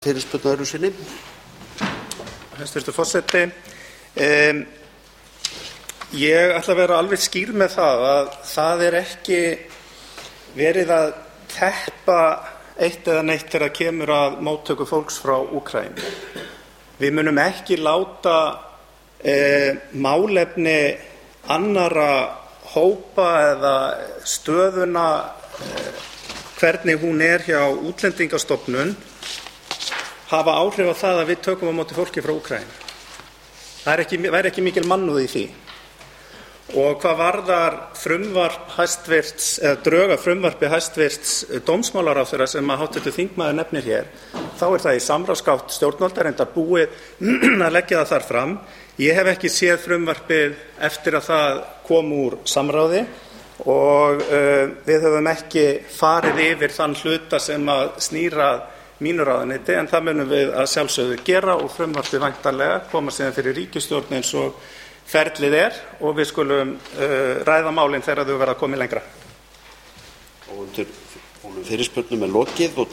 fyrirspurn öðru sinni. Hæstv. forseti. Ég ætla að vera alveg skýr með að það ekki verið að teppa eitt eða neitt þegar kemur að móttöku fólks frá Úkraínu. Við munum ekki láta málefni annarra hópa eða stöðuna hvernig hún hjá Útlendingastofnun hafa áhrif á það að við tökum á móti fólki frá Úkraínu. Það væri ekki mikil mannúð í því. Og hvað varðar frumvarp hæstvirts eða drög að frumvarpi hæstvirts dómsmálaráðherra sem hv. þingmaður nefnir hér, þá það í samráðsgátt stjórnvalda, reyndar búið að leggja það þar fram. Ég hef ekki séð frumvarpið eftir að það kom úr samráði og við höfum ekki farið yfir þann hluta sem að snýra mínu ráðuneyti, en það munum við að sjálfsögðu gera og frumvarpið væntanlega koma síðan fyrir ríkisstjórn eins og ferlið og við skulum ræða málin þegar þau verða komið lengra. Og undir fyrirspurnum lokið og